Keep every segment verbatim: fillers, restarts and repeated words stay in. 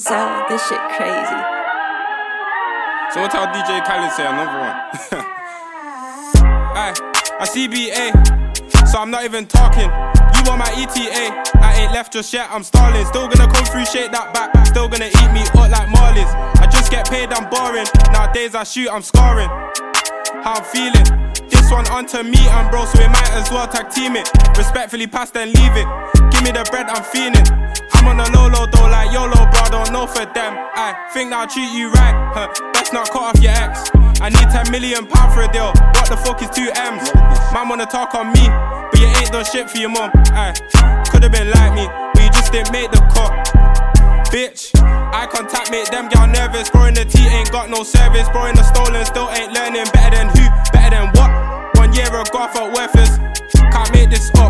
So, this shit crazy. Someone tell D J Khaled say another one. Aye, I C B A, so I'm not even talking. You want my E T A, I ain't left just yet, I'm stalling. Still gonna come through, shake that back. Still gonna eat me up like Marlins. I just get paid, I'm boring. Nowadays I shoot, I'm scoring. How I'm feeling, this one onto me and bro, so we might as well tag team it. Respectfully pass then leave it. Give me the bread, I'm feeling. I'm on the low low though, like YOLO bro, I don't know for them. I think that I'll treat you right, huh? Best not cut off your ex. I need ten million pound for a deal. What the fuck is two M's? Man wanna talk on me, but you ain't done shit for your mum. Aye, could've been like me, but you just didn't make the cut. Bitch, eye contact make them gal nervous. Bro in the T ain't got no service. Bro in the stolen still ain't learning. Better than who? Better than what? One year ago I felt worthless. Can't make this up.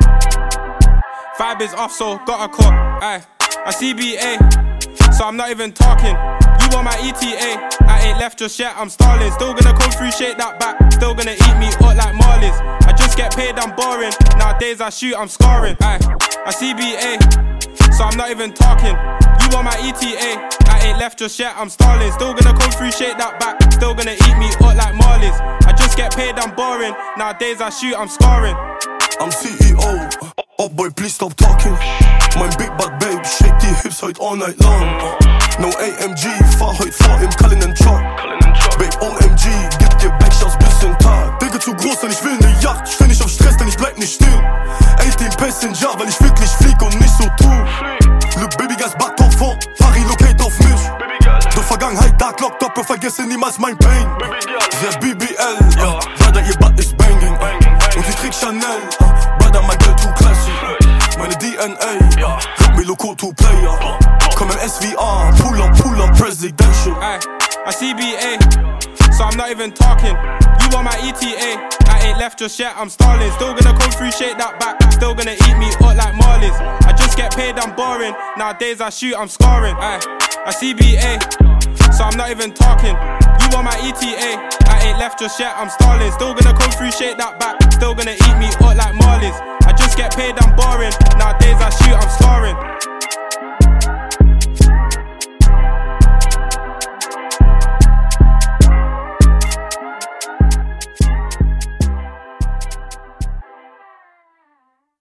Vibe is off, so got a cut. Aye, I C B A, so I'm not even talking. You want my E T A, I ain't left just yet, I'm stalling. Still gonna come through, shake that back. Still gonna eat me up like Marlins. I just get paid, I'm boring. Nowadays I shoot, I'm scoring. Aye, I C B A, so I'm not even talking. You want my E T A, I ain't left just yet, I'm stalling. Still gonna come through, shake that back. Still gonna eat me up like Marlins. I just get paid, I'm boring. Nowadays I shoot, I'm scoring. I'm C E O. Oh boy, please stop talking. Mein big bad babe, shake die hips heute all night long. No A M G, fahr heute vor im Cullinan Truck. Babe, O M G, gib dir Backshots bis in Tag. Digga, zu groß, denn ich will ne Yacht. Steh nicht auf Stress, denn ich bleib nicht still. achtzehn Passenger, weil ich wirklich flieg und nicht so tu. Le Babygas bat auf vor, fahr relocate auf mich. Die Vergangenheit, Dark Lock, Doppel, vergesse niemals mein Pain. Ja, B B L, uh, Brother, ihr Butt ist banging. Uh, und ich träg Chanel, uh, Brother, my girl too classy. Meine D N A, hört mir loco to player. Komm im S V R, pull up, pull up, presidential. Aye, I C B A, so I'm not even talking. You want my E T A, I ain't left just yet, I'm stalling. Still gonna come through, shake that back. Still gonna eat me up like Marlins. I just get paid, I'm boring. Nowadays I shoot, I'm scoring. Aye, I C B A, so I'm not even talking. You want my E T A, I ain't left just yet, I'm stalling. Still gonna come through, shake that back. Still gonna eat me up like Marlins. I just get paid, I'm boring. Nowadays I shoot, I'm scoring.